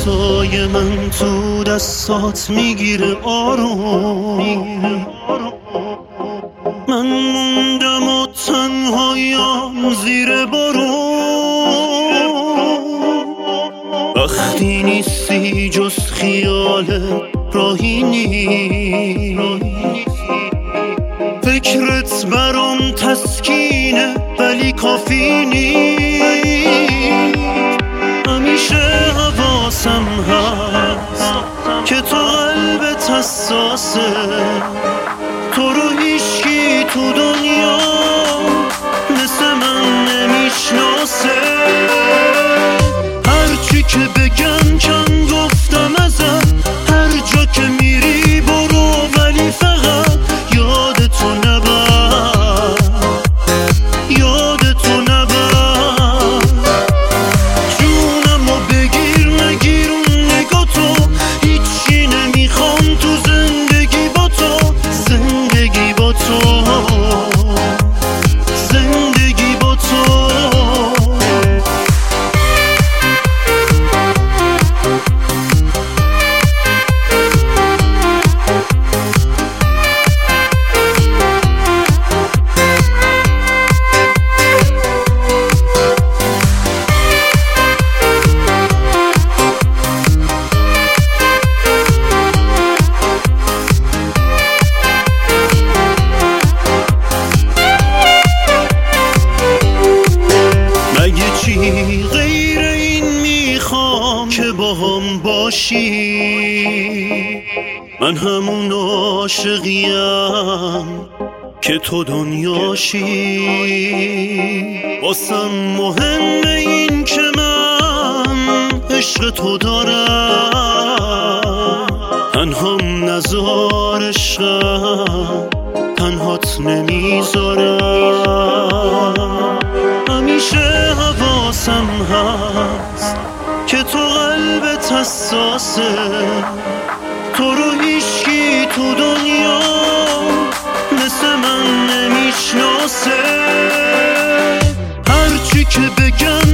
دستای من تو دستات میگیره آروم. من موندم و تنهایم زیر بارون. وقتی نیستی جز خیال راهی نیست. فکرت برام تسکینه ولی کافی نیست. همیشه حواسم هست که تو قلبت حساسه. تو رو هیچکی تو دنیا مثل من نمیشناسه. هرچی که بگم کم گفتم ازت. هر جا که میری برو ولی فقط یادتو نبر، یادتو نبر. جونمو بگیر نگیر اون نگاتو. هیچی نمیخوام تو زندگی با تو، زندگی با تو، زندگی با تو. غیر این میخوام که باهم باشی. من همون عاشقیم که تو دنیاشی. واسم مهمه این که من عشق تو دارم. تنهام نزار عشقم، تنهات نمیذارم. همیشه حواسم هست که تو قلبت حساسه. تو رو هیچکی تو دنیا مثل من نمیشناسه. هرچی که بگم